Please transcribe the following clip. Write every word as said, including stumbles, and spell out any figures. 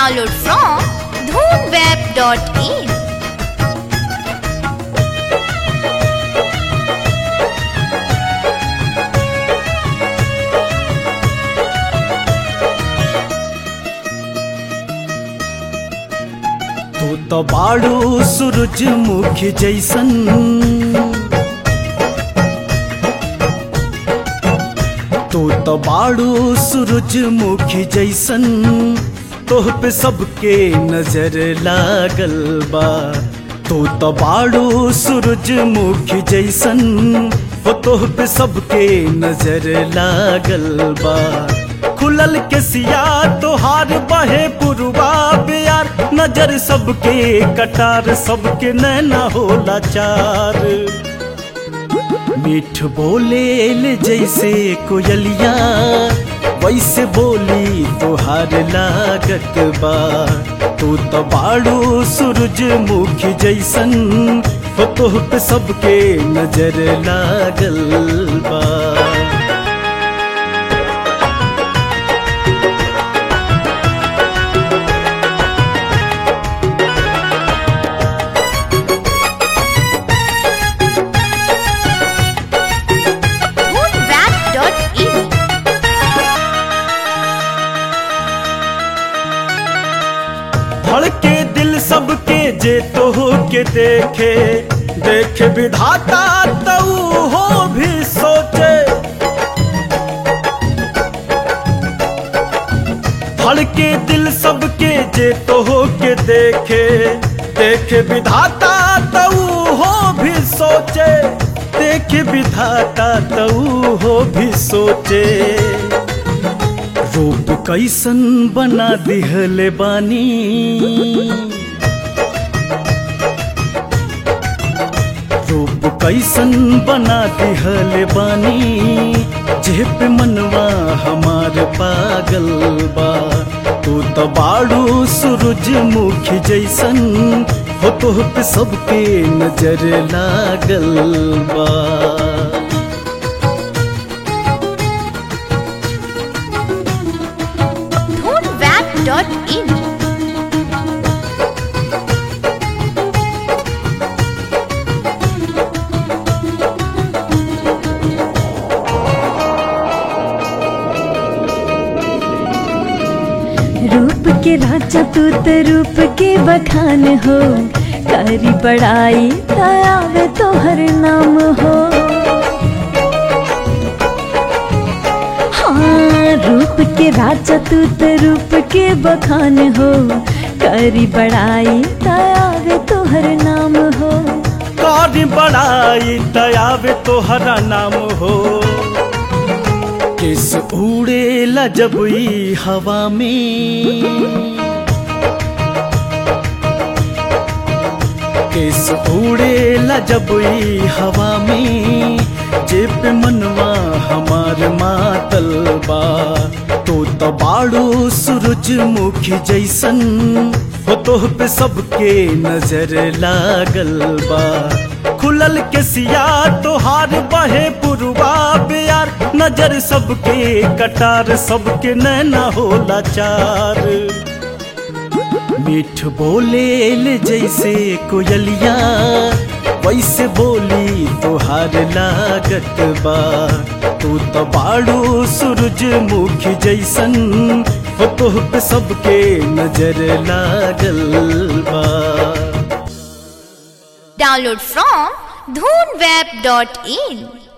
Download from dhoonweb dot in. तू तो बाड़ू सूरजमुखी जैसन, तू तो बाड़ू सूरजमुखी जैसन, तोह पे सबके नजर लागल बा। तू तो बाड़ू सूरजमुखी जैसन, वो तोह पे सबके नजर लागल बा। खुलल के सिया तोहार बहे पुरवा प्यार, नजर सबके कटार सबके नैना होला चार। मीठ बोले ले जैसे कोयलिया, वैसे बोली तोहार लागत बा। तू तो बाड़ू सूरजमुखी जैसन, वो तोह पे सबके नजर लागल बा। धड़के दिल सबके जे तो हो के देखे, देखे विधाता तऊ हो भी सोचे। धड़के दिल सबके जे तो हो के देखे, देखे विधाता तऊ हो भी सोचे। देखे विधाता तऊ हो भी सोचे। रूप कैसन बना दिहले बानी, रूप कैसन बना दिहले बानी, जे पे मनवा हमार पागल बा। तू तो बाड़ू सूरजमुखी जैसन, हो तोह पे सबके नजर लागल बा। dot in. रूप के राजा तू तो रूप के बखान हो, करी बड़ाई दयावे तो हर नाम हो। हाँ, रूप के राजा तू तो रूप के बखान हो, करी बड़ाई दयावे तो हर नाम हो। करी बड़ाई दयावे तो हर नाम हो। किस उड़े ला जब ई हवा में, किस उड़े ला जब ई हवा में, जे पे मनवा हमार मातल बा। तू तो बाड़ू सूरजमुखी जैसन, हो तोह पे सबके नजर लागल बा। खुलल के सिया तोहार बहे पुरवा प्यार, नजर सबके कटार सबके नैना होला चार। मीठ बोले ले जैसे कोयलिया, वैसे बोली तोहार लागत बा। तू तो बाड़ू सूरजमुखी जैसन, हो तोह पे सबके नजर लागल बा। Download from dhoonweb dot in.